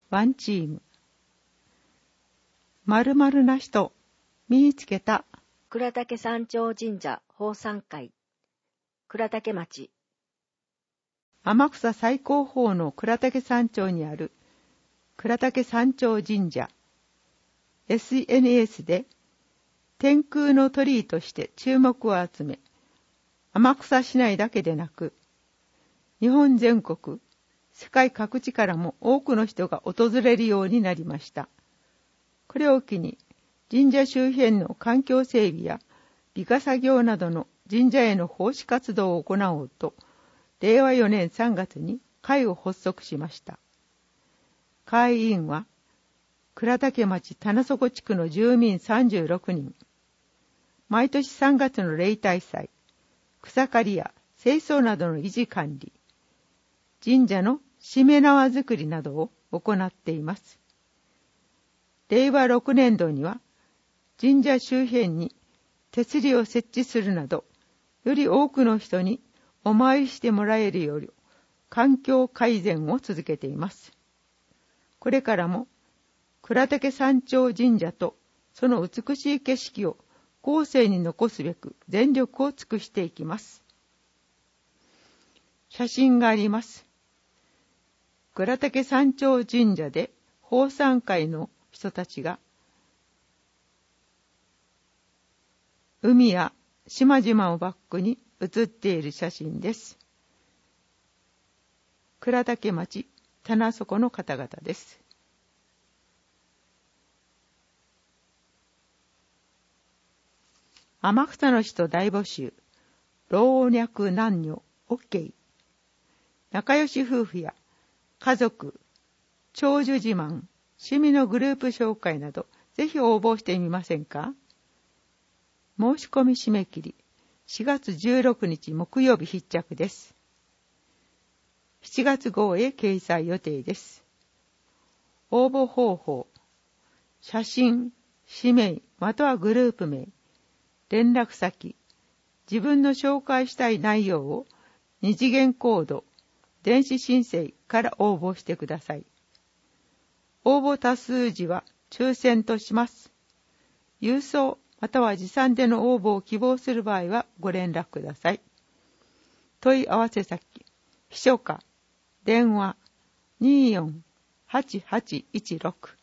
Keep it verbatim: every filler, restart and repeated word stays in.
ワンチーム。〇〇な人、見つけた。 倉岳山頂神社奉賛会、倉岳町。 天草最高峰の倉岳山頂にある倉岳山頂神社。エスエヌエス で天空の鳥居として注目を集め、天草市内だけでなく、日本全国、世界各地からも多くの人が訪れるようになりました。これを機に、神社周辺の環境整備や美化作業などの神社への奉仕活動を行おうと、れいわよねんさんがつに会を発足しました。会員は、倉岳町棚底地区の住民さんじゅうろくにん。毎年さんがつの例大祭、草刈りや清掃などの維持管理、神社のしめ縄作りなどを行っています。れいわろくねんどには、神社周辺に手すりを設置するなど、より多くの人にお参りしてもらえるよう、環境改善を続けています。これからも、倉岳山頂神社とその美しい景色を後世に残すべく全力を尽くしていきます。写真があります。倉岳山頂神社で奉賛会の人たちが海や島々をバックに写っている写真です。倉岳町棚底の方々です。天草の人大募集、老若男女 OK。仲良し夫婦や家族、長寿自慢、趣味のグループ紹介など、ぜひ応募してみませんか？申し込み締め切り、しがつじゅうろくにち木曜日必着です。しちがつ号へ掲載予定です。応募方法、写真、氏名、またはグループ名、連絡先、自分の紹介したい内容を二次元コード、電子申請から応募してください。応募多数時は抽選とします。郵送または持参での応募を希望する場合はご連絡ください。問い合わせ先、秘書課、電話にーよんはちはちいちろく